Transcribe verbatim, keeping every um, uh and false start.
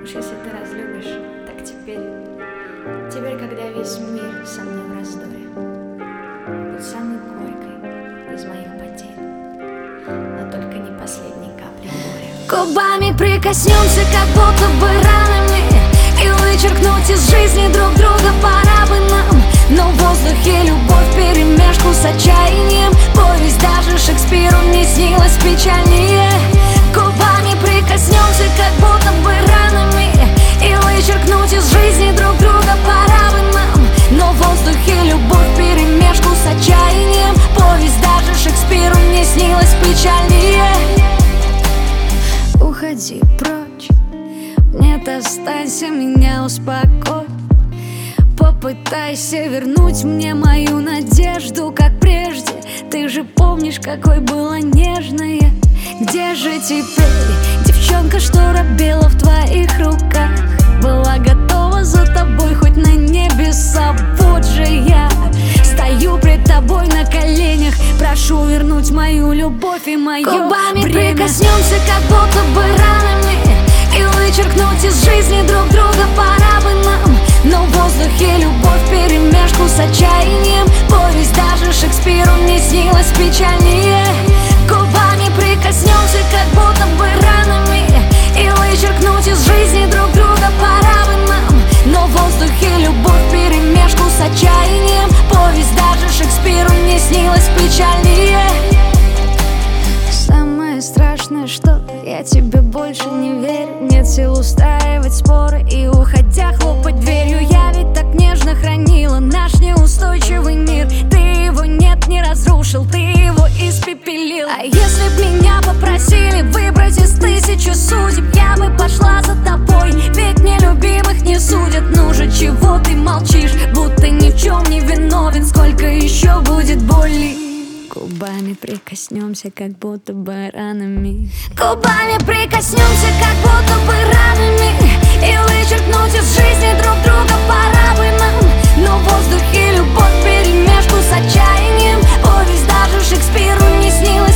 уж если ты разлюбишь, так теперь, теперь, когда весь мир со мной в раздоре, будь самой горькой из моих потерь, но только не последней капли горя. Губами прикоснемся, как будто бы ранами, и вычеркнуть из жизни друг друга пора бы нам. Но в воздухе любовь вперемешку с отчаянием. Повесть даже Шекспиру не снилась печальнее. Губами прикоснемся, как будто бы ранами, и вычеркнуть из жизни друг друга пора бы нам. Но в воздухе любовь вперемешку с отчаянием. Повесть даже Шекспиру не снилась печальнее. Уходи прочь, нет, останься, меня успокой. Попытайся вернуть мне мою надежду, как прежде. Ты же помнишь, какой была нежная. Где же теперь девчонка, что робела в твоих руках? Была готова за тобой хоть на небеса. Вот же я стою пред тобой на коленях, прошу вернуть мою любовь и мое Губами время. прикоснемся, как будто бы ранами, и вычеркнуть из жизни друг друга пора бы нам. Но в воздухе любовь вперемешку с отчаянием. Повесть даже Шекспиру не снилась печальнее. Губами прикоснемся, как будто бы ранами, и вычеркнуть из жизни друг друга пора бы нам. Но в воздухе любовь вперемешку с отчаянием. Повесть даже Шекспиру не снилась печальнее. Самое страшное, что я тебе больше не верю. Нет сил устраивать споры и, уходя, хлопать дверью. Я ведь так нежно хранила наш неустойчивый мир. Ты его нет, не разрушил, ты его испепелил. А если б меня попросили выбрать из тысячи судеб, я бы пошла за тобой, ведь нелюбимых не судят. Ну же, чего ты молчишь, будто ни в чем не виновен? Сколько еще будет боли? Губами прикоснемся, как будто бы ранами. Губами прикоснемся, как будто бы ранами, и вычеркнуть из жизни друг друга пора бы нам. Но в воздухе любовь вперемешку с отчаянием. Повесть даже Шекспиру не снилась